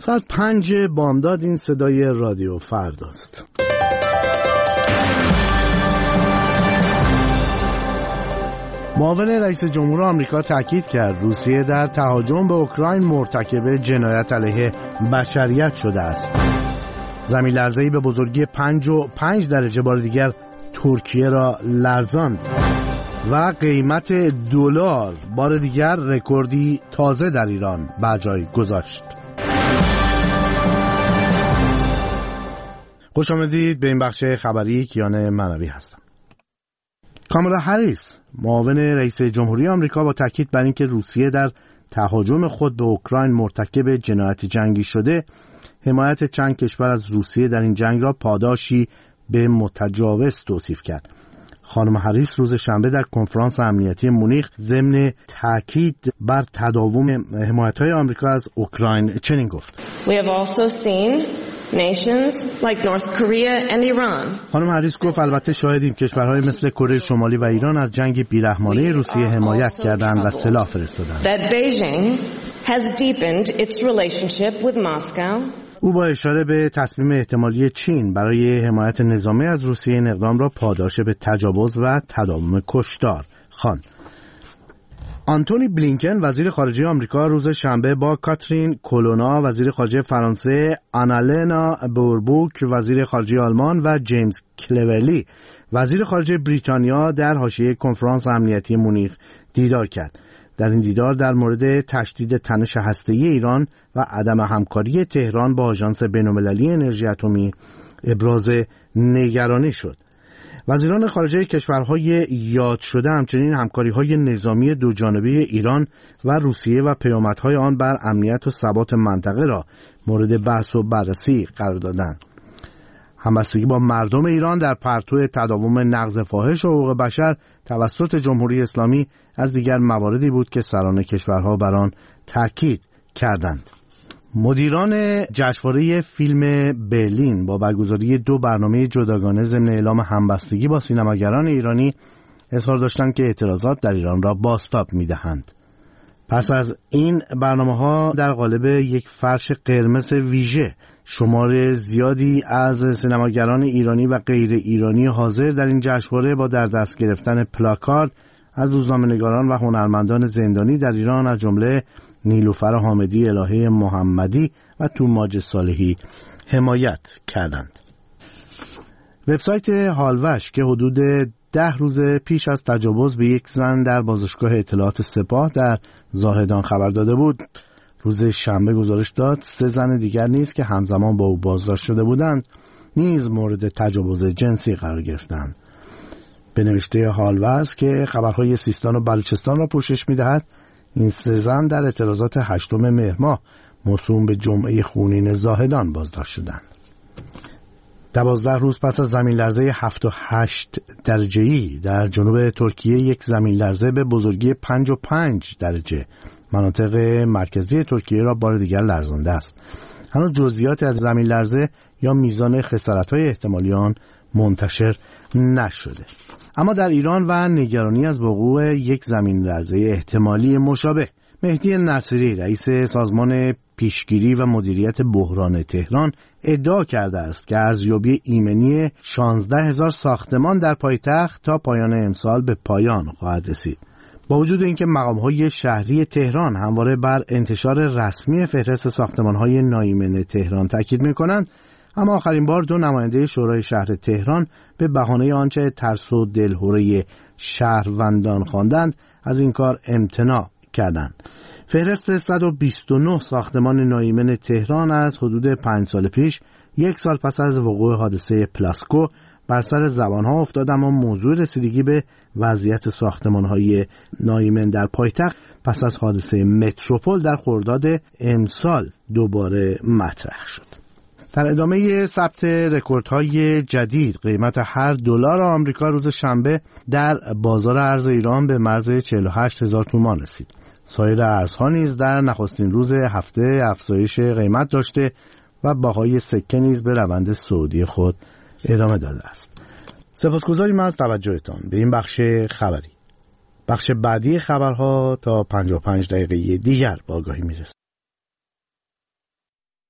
ساعت 5 بامداد. این صدای رادیو فرداست. معاون رئیس جمهور آمریکا تاکید کرد روسیه در تهاجم به اوکراین مرتکب جنایت علیه بشریت شده است. زمین لرزه‌ای به بزرگی 5.5 درجه بار دیگر ترکیه را لرزاند و قیمت دلار بار دیگر رکوردی تازه در ایران بر جای گذاشت. خوش آمدید به این بخش خبری. کیان منوی هستم. کامالا هریس معاون رئیس جمهوری آمریکا با تاکید بر اینکه روسیه در تهاجم خود به اوکراین مرتکب جنایت جنگی شده، حمایت چند کشور از روسیه در این جنگ را پاداشی به متجاوز توصیف کرد. خانم هریس روز شنبه در کنفرانس امنیتی مونیخ ضمن تاکید بر تداوم حمایت‌های آمریکا از اوکراین چنین گفت: We have also seen nations like North Korea and Iran. خانم هریس گفت البته شاهدیم کشورهای مثل کره شمالی و ایران از جنگ بیرحمانه روسیه حمایت کردند و سلاح فرستادند. That Beijing has deepened its relationship with Moscow. او با اشاره به تصمیم احتمالی چین برای حمایت نظامی از روسیه این اقدام را پاداش به تجاوز و تداوم کشتار خواند. آنتونی بلینکن وزیر خارجه آمریکا روز شنبه با کاترین کولونا وزیر خارجه فرانسه، آنالنا بوربوک وزیر خارجه آلمان و جیمز کلورلی وزیر خارجه بریتانیا در حاشیه کنفرانس امنیتی مونیخ دیدار کرد. در این دیدار در مورد تشدید تنش هسته‌ای ایران و عدم همکاری تهران با آژانس بین‌المللی انرژی اتمی ابراز نگرانی شد. وزیران خارجه کشورهای یاد شده همچنین همکاری‌های نظامی دوجانبه ایران و روسیه و پیامدهای آن بر امنیت و ثبات منطقه را مورد بحث و بررسی قرار دادند. همبستگی با مردم ایران در پرتو تداوم نقض فاحش حقوق بشر توسط جمهوری اسلامی از دیگر مواردی بود که سران کشورها بر آن تاکید کردند. مدیران جشنواره فیلم برلین با برگزاری 2 برنامه جداگانه ضمن اعلام همبستگی با سینماگران ایرانی اظهار داشتند که اعتراضات در ایران را بازتاب می‌دهند. پس از این برنامه‌ها در قالب یک فرش قرمز ویژه شمار زیادی از سینماگران ایرانی و غیر ایرانی حاضر در این جشنواره با در دست گرفتن پلاکارد از روزنامه‌نگاران و هنرمندان زندانی در ایران از جمله نیلوفر حامدی، الهه محمدی و توماج صالحی حمایت کردند. وبسایت هالوش که حدود 10 روز پیش از تجاوز به یک زن در بازرگاه اطلاعات سپاه در زاهدان خبر داده بود، روز شنبه گزارش داد 3 زن دیگر نیز که همزمان با او بازداشت شده بودند نیز مورد تجاوز جنسی قرار گرفتند. به نوشته هالوش که خبرهای سیستان و بلوچستان را پوشش می‌دهد، این 3 زن در اعتراضات 8 مهر ماه موسوم به جمعه خونین زاهدان بازداشت شدند. 12 روز پس از زمین لرزه 7.8 درجه‌ای در جنوب ترکیه، یک زمین لرزه به بزرگی 5.5 درجه مناطق مرکزی ترکیه را بار دیگر لرزانده است. هنوز جزئیات از زمین لرزه یا میزان خسارت‌های احتمالی آن منتشر نشده. اما در ایران و نگرانی از وقوع یک زمین لرزه احتمالی مشابه، مهدی نصیری رئیس سازمان پیشگیری و مدیریت بحران تهران ادعا کرده است که ارزیابی ایمنی 16,000 ساختمان در پایتخت تا پایان امسال به پایان خواهد رسید. با وجود اینکه مقام‌های شهری تهران همواره بر انتشار رسمی فهرست ساختمان‌های ناایمن تهران تاکید می‌کنند، اما آخرین بار 2 نماینده شورای شهر تهران به بهانه آنچه ترس و دلهره شهروندان خواندند از این کار امتناع کردند. فهرست 129 ساختمان ناایمن تهران از حدود 5 سال پیش، 1 سال پس از وقوع حادثه پلاسکو، بر سر زبانها افتاد، اما موضوع رسیدگی به وضعیت ساختمان‌های ناایمن در پایتخت پس از حادثه متروپول در خرداد امسال دوباره مطرح شد. در ادامه ثبت رکوردهای جدید، قیمت هر دلار آمریکا روز شنبه در بازار ارز ایران به مرز 48,000 تومان رسید. سایر ارزها نیز در نخستین روز هفته افزایش قیمت داشته و بهای سکه نیز به روند صعودی خود ادامه داده است. سپاسگزاریم از توجهتان به این بخش خبری. بخش بعدی خبرها تا 55 دقیقه دیگر با آگاهی میرسد.